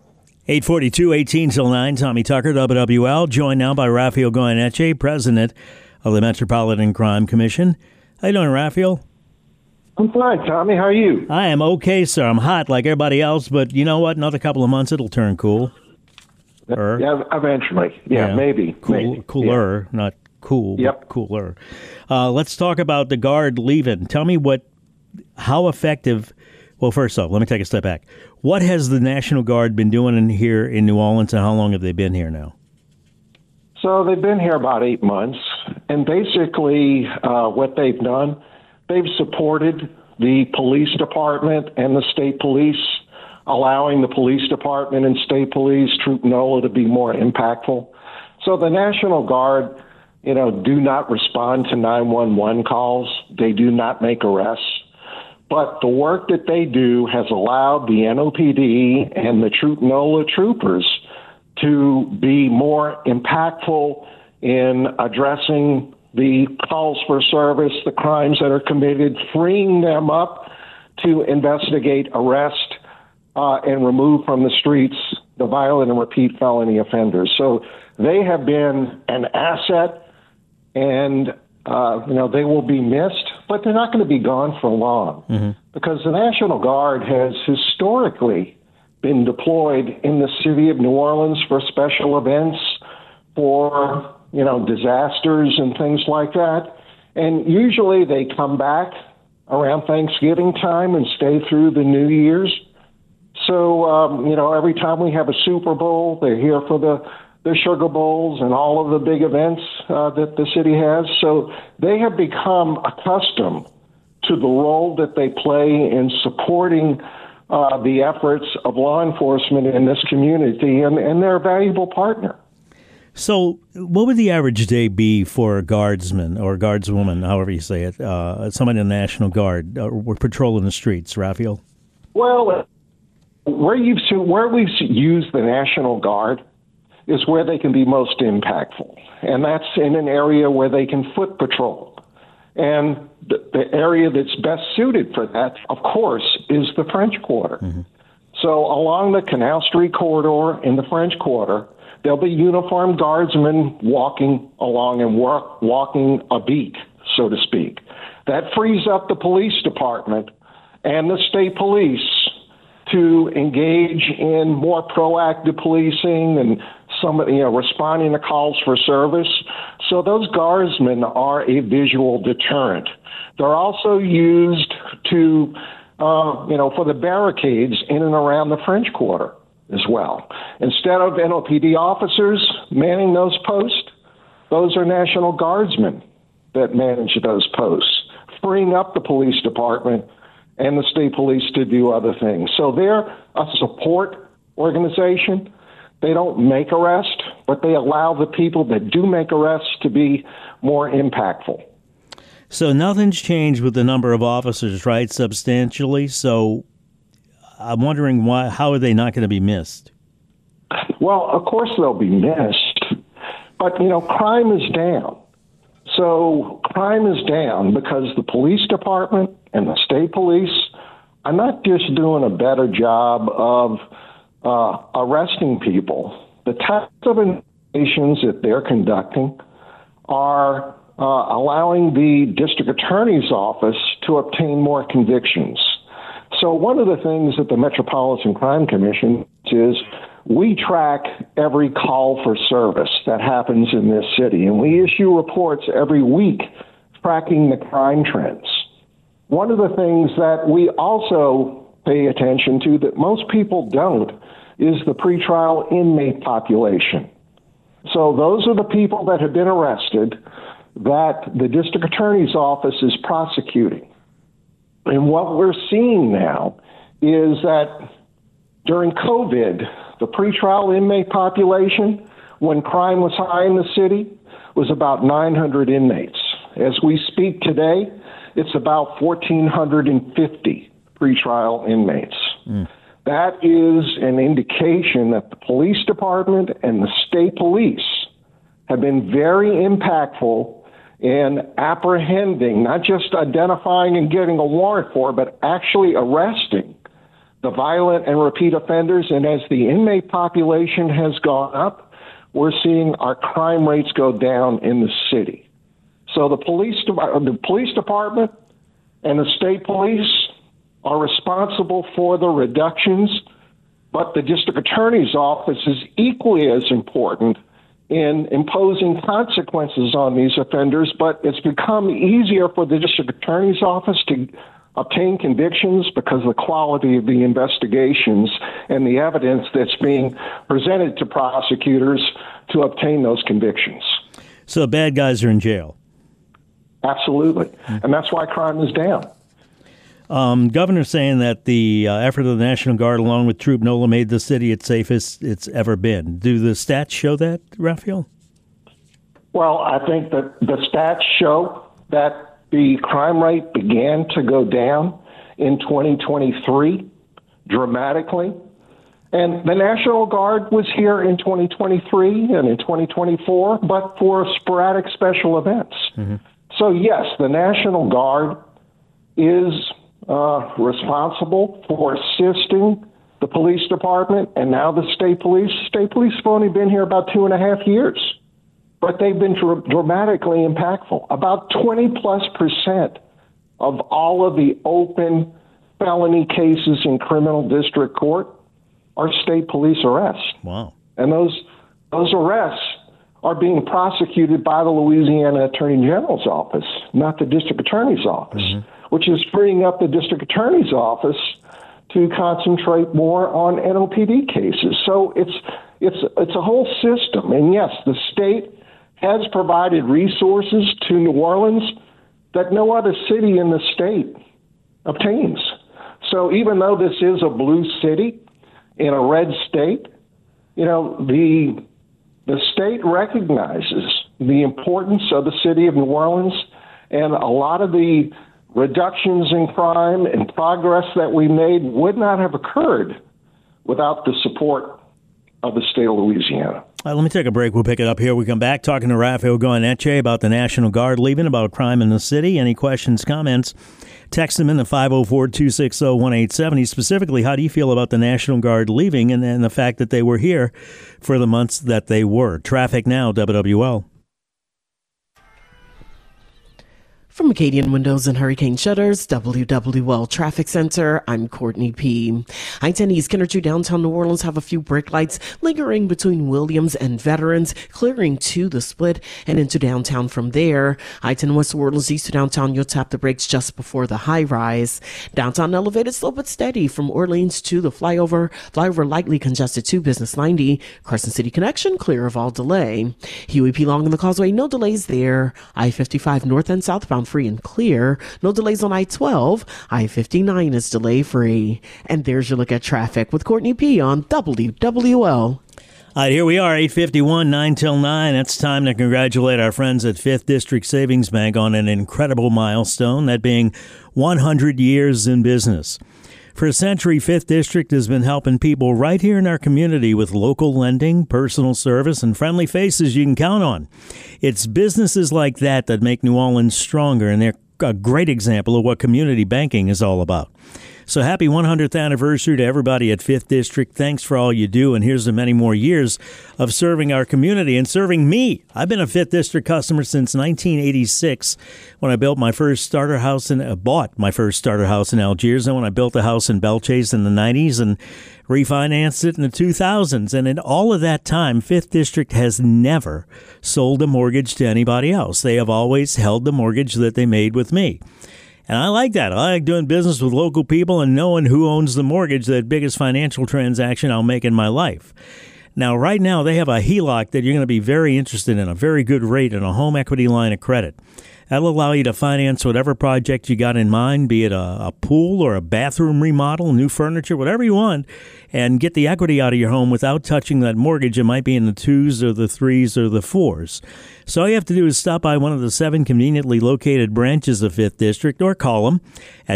8:42, 18 till 9. Tommy Tucker, WWL, joined now by Rafael Goyeneche, president of the Metropolitan Crime Commission. How you doing, Rafael? I'm fine, Tommy. How are you? I am okay, sir. I'm hot like everybody else, but you know what? Another couple of months, it'll turn cool. Yeah, eventually. Yeah, maybe. Cooler, not cool, but cooler. Let's talk about the Guard leaving. Tell me how effective Well, first off, let me take a step back. What has the National Guard been doing here in New Orleans, and how long have they been here now? So they've been here about 8 months, and basically what they've done, they've supported the police department and the state police, allowing the police department and state police, Troop NOLA, to be more impactful. So the National Guard, do not respond to 911 calls. They do not make arrests. But the work that they do has allowed the NOPD and the Troop NOLA troopers to be more impactful in addressing the calls for service, the crimes that are committed, freeing them up to investigate, arrest, and remove from the streets the violent and repeat felony offenders. So they have been an asset, and they will be missed, but they're not going to be gone for long because the National Guard has historically been deployed in the city of New Orleans for special events, for, disasters and things like that. And usually they come back around Thanksgiving time and stay through the New Year's. So, every time we have a Super Bowl, they're here for the Sugar Bowls and all of the big events that the city has. So they have become accustomed to the role that they play in supporting the efforts of law enforcement in this community, and they're a valuable partner. So what would the average day be for a guardsman or guardswoman, however you say it, somebody in the National Guard patrolling the streets, Raphael? Well, where we've used the National Guard is where they can be most impactful, and that's in an area where they can foot patrol. And the area that's best suited for that, of course, is the French Quarter. So along the Canal Street corridor in the French Quarter, there'll be uniformed guardsmen walking along and walking a beat, so to speak. That frees up the police department and the state police to engage in more proactive policing and responding to calls for service. So those guardsmen are a visual deterrent. They're also used to, for the barricades in and around the French Quarter as well. Instead of NOPD officers manning those posts, those are National Guardsmen that manage those posts, freeing up the police department and the state police to do other things. So they're a support organization. They don't make arrests, but they allow the people that do make arrests to be more impactful. So nothing's changed with the number of officers, right, substantially? So I'm wondering how are they not going to be missed? Well, of course they'll be missed, but, crime is down. So crime is down because the police department and the state police are not just doing a better job of arresting people. The types of investigations that they're conducting are allowing the district attorney's office to obtain more convictions. So one of the things that the Metropolitan Crime Commission is we track every call for service that happens in this city, and we issue reports every week tracking the crime trends. One of the things that we also pay attention to that most people don't is the pretrial inmate population. So those are the people that have been arrested that the district attorney's office is prosecuting. And what we're seeing now is that during COVID, the pretrial inmate population, when crime was high in the city, was about 900 inmates. As we speak today, it's about 1,450 pretrial inmates. That is an indication that the police department and the state police have been very impactful in apprehending, not just identifying and getting a warrant for, but actually arresting the violent and repeat offenders. And as the inmate population has gone up, we're seeing our crime rates go down in the city. So the police department and the state police are responsible for the reductions, but the district attorney's office is equally as important in imposing consequences on these offenders, but it's become easier for the district attorney's office to obtain convictions because of the quality of the investigations and the evidence that's being presented to prosecutors to obtain those convictions. So bad guys are in jail. Absolutely. And that's why crime is down. Governor saying that the effort of the National Guard along with Troop NOLA made the city its safest it's ever been. Do the stats show that, Raphael? Well, I think that the stats show that the crime rate began to go down in 2023 dramatically. And the National Guard was here in 2023 and in 2024, but for sporadic special events. Mm-hmm. So, yes, the National Guard is responsible for assisting the police department and now the state police. State police have only been here about 2.5 years, but they've been dramatically impactful. About 20+% of all of the open felony cases in criminal district court are state police arrests. Wow. And those arrests are being prosecuted by the Louisiana Attorney General's office, not the district attorney's office, which is freeing up the district attorney's office to concentrate more on NOPD cases. So it's a whole system. And yes, the state has provided resources to New Orleans that no other city in the state obtains. So even though this is a blue city in a red state, you know, the state recognizes the importance of the city of New Orleans, and a lot of the reductions in crime and progress that we made would not have occurred without the support of the state of Louisiana. Let me take a break. We'll pick it up here. We come back talking to Raphael Goyeneche about the National Guard leaving, about crime in the city. Any questions, comments? Text them in to 504-260-1870. Specifically, how do you feel about the National Guard leaving and the fact that they were here for the months that they were? Traffic now, WWL. From Acadian Windows and Hurricane Shutters, WWL Traffic Center, I'm Courtney P. I-10 East Kennertu downtown New Orleans have a few brake lights lingering between Williams and Veterans, clearing to the split and into downtown from there. I-10 West Orleans East to downtown, you'll tap the brakes just before the high rise. Downtown elevated slow but steady from Orleans to the flyover. Flyover lightly congested to Business 90. Carson City Connection, clear of all delay. Huey P. Long in the Causeway, no delays there. I-55 north and southbound free and clear. No delays on I-12. I-59 is delay free. And there's your look at traffic with Courtney P. on WWL. All right, here we are, 8:51, 9 till 9. It's time to congratulate our friends at 5th District Savings Bank on an incredible milestone, that being 100 years in business. For a century, 5th District has been helping people right here in our community with local lending, personal service, and friendly faces you can count on. It's businesses like that that make New Orleans stronger, and they're a great example of what community banking is all about. So happy 100th anniversary to everybody at 5th District. Thanks for all you do, and here's to many more years of serving our community and serving me. I've been a 5th District customer since 1986 when I built my first starter house and bought my first starter house in Algiers, and when I built a house in Belchase in the 90s and refinanced it in the 2000s. And in all of that time, 5th District has never sold a mortgage to anybody else. They have always held the mortgage that they made with me. And I like that. I like doing business with local people and knowing who owns the mortgage, the biggest financial transaction I'll make in my life. Now, right now, they have a HELOC that you're going to be very interested in, a very good rate and a home equity line of credit. That'll allow you to finance whatever project you got in mind, be it a pool or a bathroom remodel, new furniture, whatever you want, and get the equity out of your home without touching that mortgage. It might be in the 2s or the 3s or the 4s. So all you have to do is stop by one of the 7 conveniently located branches of 5th District or call them at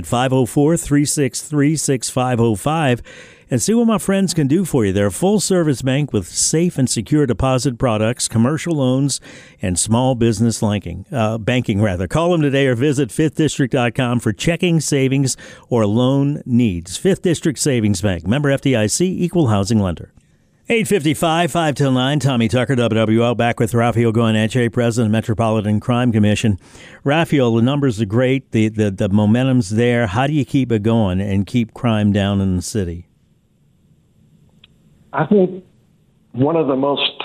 504-363-6505 and see what my friends can do for you. They're a full-service bank with safe and secure deposit products, commercial loans, and small business banking. Call them today or visit 5thdistrict.com for checking, savings, or loan needs. 5th District Savings Bank. Member FDIC, Equal Housing Lender. 8:55, 5 till 9. Tommy Tucker, WWL, back with Raphael Goyeneche, President of Metropolitan Crime Commission. Raphael, the numbers are great. The momentum's there. How do you keep it going and keep crime down in the city? I think one of the most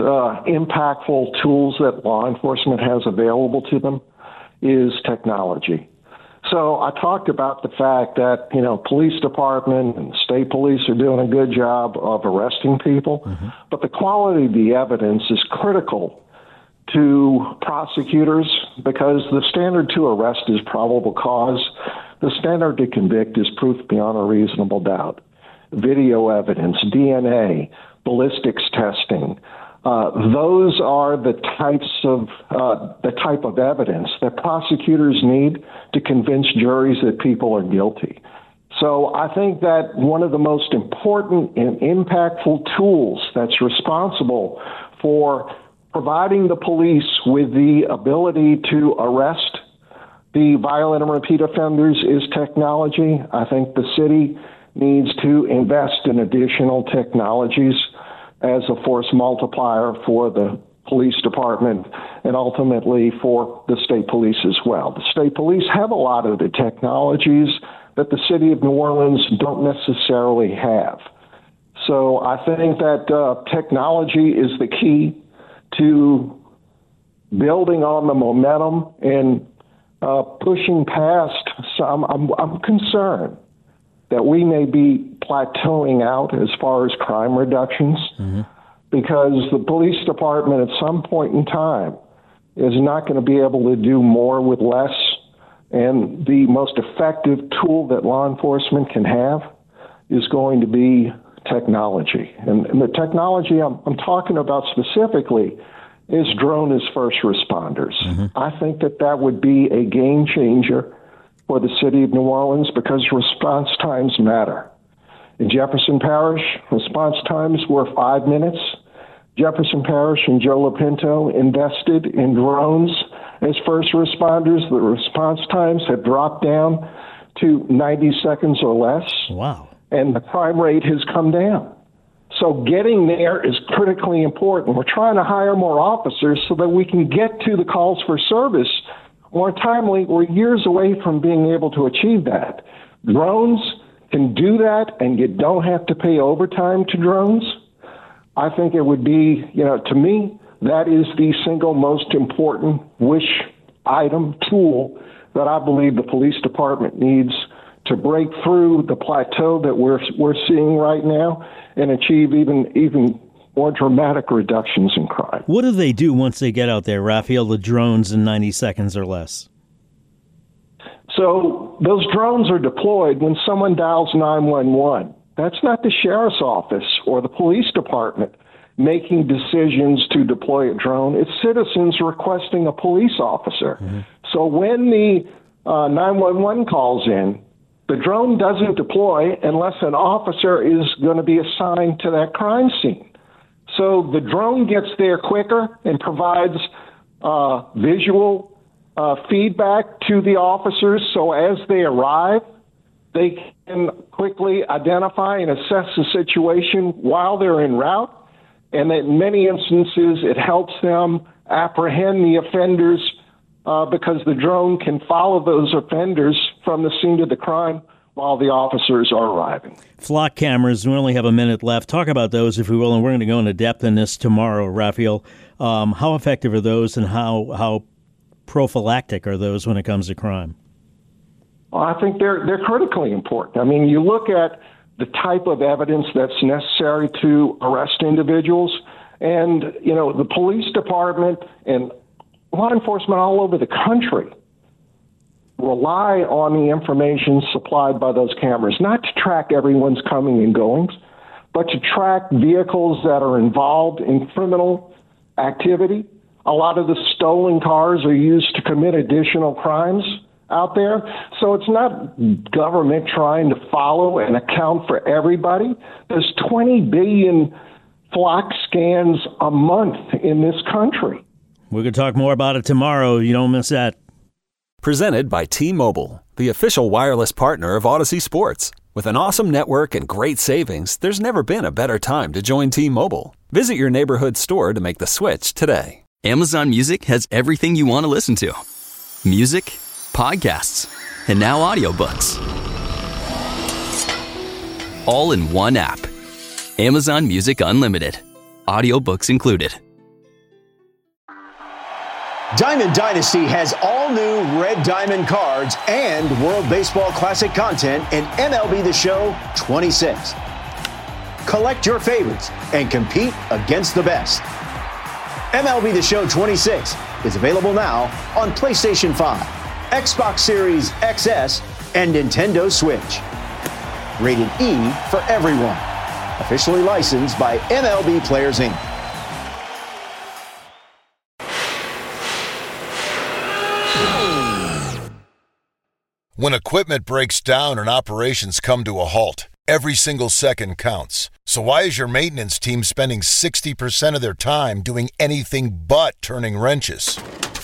impactful tools that law enforcement has available to them is technology. So I talked about the fact that, police department and state police are doing a good job of arresting people, but the quality of the evidence is critical to prosecutors because the standard to arrest is probable cause. The standard to convict is proof beyond a reasonable doubt. Video evidence, DNA, ballistics testing, those are the type of evidence that prosecutors need to convince juries that people are guilty. So I think that one of the most important and impactful tools that's responsible for providing the police with the ability to arrest the violent and repeat offenders is technology. I think the city needs to invest in additional technologies as a force multiplier for the police department and ultimately for the state police as well. The state police have a lot of the technologies that the city of New Orleans don't necessarily have. So I think that technology is the key to building on the momentum and pushing past some. I'm concerned that we may be plateauing out as far as crime reductions because the police department at some point in time is not going to be able to do more with less. And the most effective tool that law enforcement can have is going to be technology. And the technology I'm talking about specifically is drone as first responders. I think that would be a game changer for the city of New Orleans because response times matter. In Jefferson Parish, response times were 5 minutes. Jefferson Parish and Joe Lapinto invested in drones as first responders. The response times have dropped down to 90 seconds or less. Wow. And the crime rate has come down. So getting there is critically important. We're trying to hire more officers so that we can get to the calls for service more timely. We're years away from being able to achieve that. Drones can do that, and you don't have to pay overtime to drones. I think it would be, to me, that is the single most important wish item tool that I believe the police department needs to break through the plateau that we're seeing right now and achieve even more dramatic reductions in crime. What do they do once they get out there, Raphael, the drones in 90 seconds or less? So those drones are deployed when someone dials 911. That's not the sheriff's office or the police department making decisions to deploy a drone. It's citizens requesting a police officer. So when the 911 calls in, the drone doesn't deploy unless an officer is going to be assigned to that crime scene. So the drone gets there quicker and provides visual feedback to the officers. So as they arrive, they can quickly identify and assess the situation while they're en route. And in many instances, it helps them apprehend the offenders because the drone can follow those offenders from the scene of the crime while the officers are arriving. Flock cameras, we only have a minute left. Talk about those, if we will, and we're going to go into depth in this tomorrow, Raphael. How effective are those, and how prophylactic are those when it comes to crime? Well, I think they're critically important. I mean, you look at the type of evidence that's necessary to arrest individuals, and, the police department and law enforcement all over the country rely on the information supplied by those cameras, not to track everyone's coming and goings, but to track vehicles that are involved in criminal activity. A lot of the stolen cars are used to commit additional crimes out there. So it's not government trying to follow and account for everybody. There's 20 billion flock scans a month in this country. We're going to talk more about it tomorrow. You don't miss that. Presented by T-Mobile, the official wireless partner of Odyssey Sports. With an awesome network and great savings, there's never been a better time to join T-Mobile. Visit your neighborhood store to make the switch today. Amazon Music has everything you want to listen to. Music, podcasts, and now audiobooks. All in one app. Amazon Music Unlimited. Audiobooks included. Diamond Dynasty has all new Red Diamond cards and World Baseball Classic content in MLB The Show 26. Collect your favorites and compete against the best. MLB The Show 26 is available now on PlayStation 5, Xbox Series XS, and Nintendo Switch. Rated E for everyone. Officially licensed by MLB Players Inc. When equipment breaks down and operations come to a halt, every single second counts. So why is your maintenance team spending 60% of their time doing anything but turning wrenches?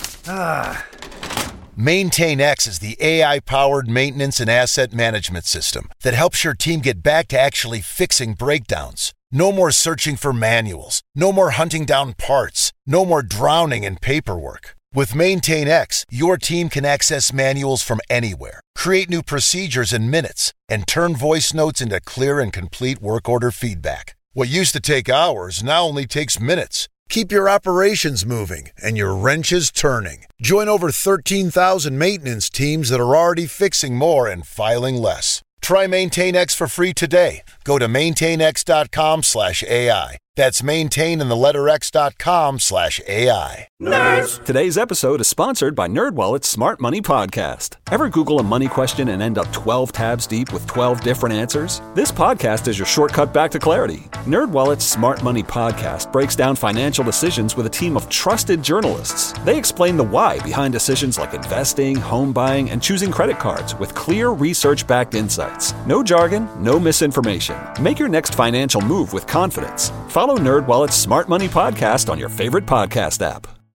MaintainX is the AI-powered maintenance and asset management system that helps your team get back to actually fixing breakdowns. No more searching for manuals. No more hunting down parts. No more drowning in paperwork. With MaintainX, your team can access manuals from anywhere, create new procedures in minutes, and turn voice notes into clear and complete work order feedback. What used to take hours now only takes minutes. Keep your operations moving and your wrenches turning. Join over 13,000 maintenance teams that are already fixing more and filing less. Try MaintainX for free today. Go to maintainx.com/AI. That's maintain and the letter x.com/AI. Nerds! Today's episode is sponsored by NerdWallet's Smart Money Podcast. Ever Google a money question and end up 12 tabs deep with 12 different answers? This podcast is your shortcut back to clarity. NerdWallet's Smart Money Podcast breaks down financial decisions with a team of trusted journalists. They explain the why behind decisions like investing, home buying, and choosing credit cards with clear research-backed insights. No jargon, no misinformation. Make your next financial move with confidence. Follow NerdWallet's Smart Money Podcast on your favorite podcast app.